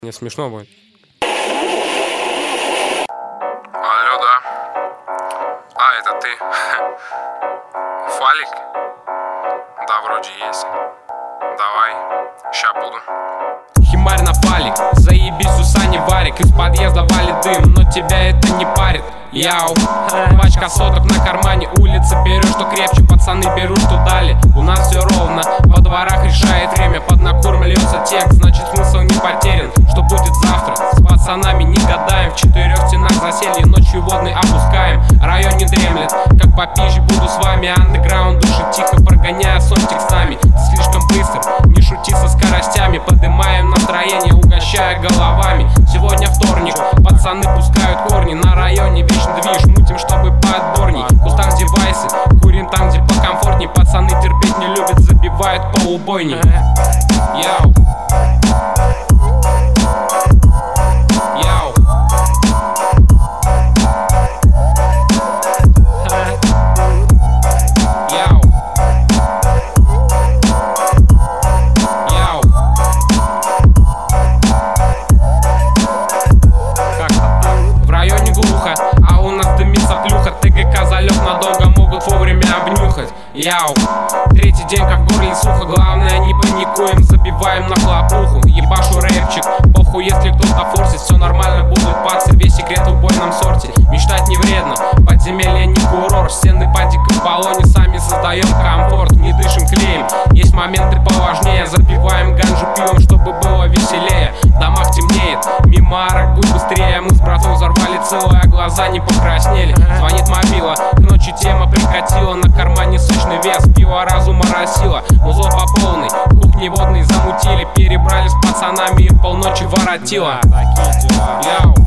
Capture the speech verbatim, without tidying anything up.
Мне смешно будет. Алло, да. А, это ты. Фалик? Да, вроде есть. Давай, ща буду. Химарь на фалик, заебись у Сани Варик. Из подъезда валит дым, но тебя это не парит. Яу, пачка соток на кармане, улица берешь, что крепче, пацаны берут, что дали. У нас все ровно, во дворах решает время, под накорм льется текст, значит смысл не потерян. Что будет завтра, с пацанами не гадаем. В четырех стенах засели, ночью водный опускаем. Район не дремлет, как попизже буду с вами. Андеграунд душит тихо, прогоняя сон текстами. Ты слишком быстр, не шути со скоростями. Поднимаем настроение, угощая головами. Сегодня вторник, пацаны пускают корни. На районе вечный движ, мутим, чтобы поотборней. В кустах девайсы, курим там, где покомфортней. Пацаны терпеть не любят, забивают по убойней. Яу. Яу. Яу. Яу. Как-то так. В районе глухо, а у нас дымится плюха. ТГК залег надолго, могут вовремя обнюхать. Яу. Третий день как в горле сухо, главное не паникуем, забиваем на хлопуху. Ебашу рэпчик, похуй если кто-то форсит, все нормально, будут пацы, весь секрет в убойном сорте. Мечтать не вредно, подземелье не курорт, стены падик в баллоне, сами создаем комфорт, не дышим клеем. Есть моменты поважнее, запиваем ганжу пивом, чтобы было веселее. В домах темнеет, мимо арок будь быстрее, мы с братом взорвали целое, глаза не покраснели. Звонит мобила, к ночи тема прикатила, на кармане сочный вес, пиво разума росила, музло по полной, кухни водные замутили, перебрали с пацанами и в полночи воротила. Яу.